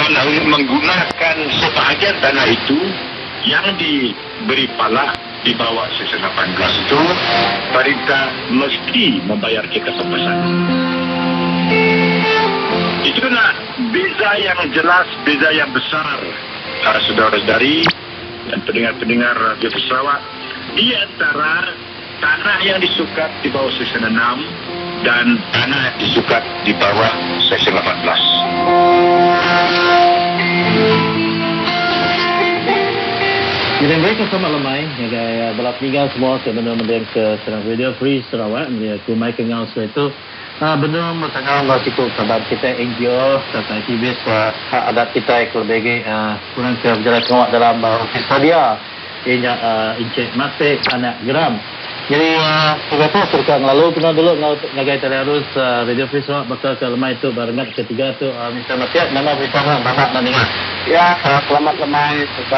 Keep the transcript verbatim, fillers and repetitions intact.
dan menggunakan sebahagian dana itu yang diberi pala di bawah Seksyen delapan belas itu, pemerintah mesti membayar jika sepesan. Itulah beza yang jelas, beza yang besar, uh, saudara-saudari dan pendengar-pendengar Radio Sarawak, di antara tanah yang disukat di bawah Seksyen enam dan tanah yang disukat di bawah Seksyen delapan belas. Jadi mereka sama lemai, ya balap tinggal semua sebenarnya ke Serang Radio Free Sarawak, dia kumai kengal itu. Ah benar masalah lah kita sebab kita N G O serta aktivis hak adat kita yang lebih kurang ke berjalan kawat dalam festival dia. Ia Encik Masih Anak Geram. Jadi beberapa serkan lalu kena dulu ngagai terus Radio Free Sarawak bakal ke lemai itu barengan ketiga tu Mister Masih nama beritahu banyak dan ingat. Ya, selamat lemai.